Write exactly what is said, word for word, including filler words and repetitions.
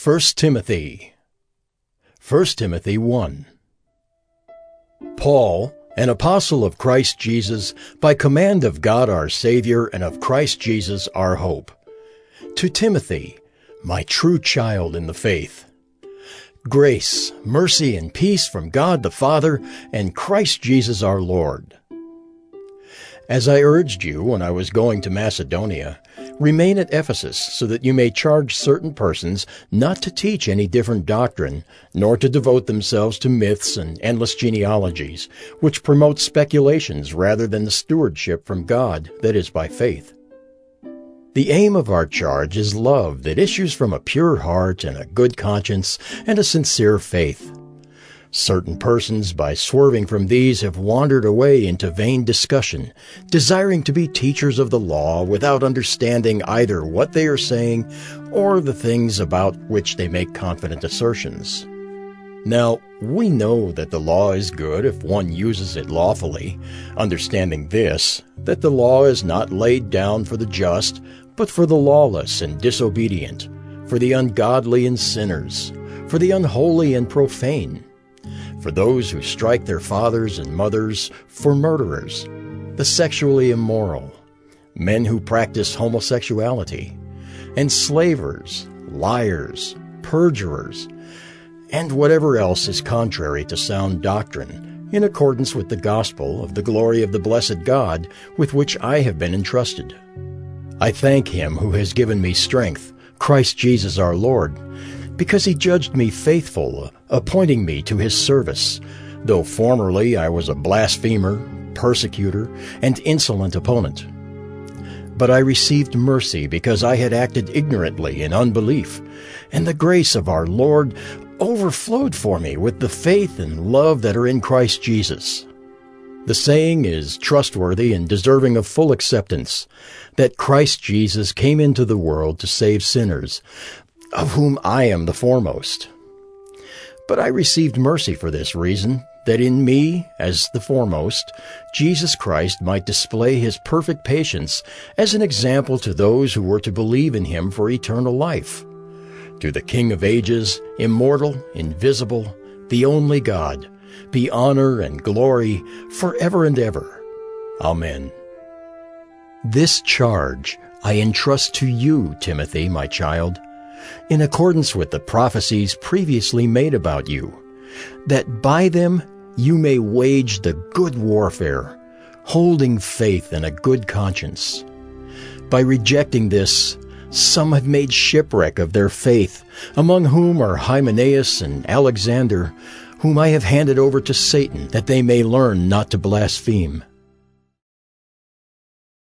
First Timothy. First Timothy one. Paul, an apostle of Christ Jesus, by command of God our Savior and of Christ Jesus our hope. To Timothy, my true child in the faith. Grace, mercy, and peace from God the Father and Christ Jesus our Lord. As I urged you when I was going to Macedonia, remain at Ephesus so that you may charge certain persons not to teach any different doctrine, nor to devote themselves to myths and endless genealogies, which promote speculations rather than the stewardship from God that is by faith. The aim of our charge is love that issues from a pure heart and a good conscience and a sincere faith. Certain persons, by swerving from these, have wandered away into vain discussion, desiring to be teachers of the law without understanding either what they are saying or the things about which they make confident assertions. Now, we know that the law is good if one uses it lawfully, understanding this, that the law is not laid down for the just, but for the lawless and disobedient, for the ungodly and sinners, for the unholy and profane, for those who strike their fathers and mothers, for murderers, the sexually immoral, men who practice homosexuality, enslavers, liars, perjurers, and whatever else is contrary to sound doctrine, in accordance with the gospel of the glory of the blessed God with which I have been entrusted. I thank Him who has given me strength, Christ Jesus our Lord, because He judged me faithful, appointing me to His service, though formerly I was a blasphemer, persecutor, and insolent opponent. But I received mercy because I had acted ignorantly in unbelief, and the grace of our Lord overflowed for me with the faith and love that are in Christ Jesus. The saying is trustworthy and deserving of full acceptance, that Christ Jesus came into the world to save sinners, of whom I am the foremost. But I received mercy for this reason, that in me, as the foremost, Jesus Christ might display His perfect patience as an example to those who were to believe in Him for eternal life. To the King of ages, immortal, invisible, the only God, be honor and glory forever and ever. Amen. This charge I entrust to you, Timothy, my child, in accordance with the prophecies previously made about you, that by them you may wage the good warfare, holding faith and a good conscience. By rejecting this, some have made shipwreck of their faith, among whom are Hymenaeus and Alexander, whom I have handed over to Satan, that they may learn not to blaspheme.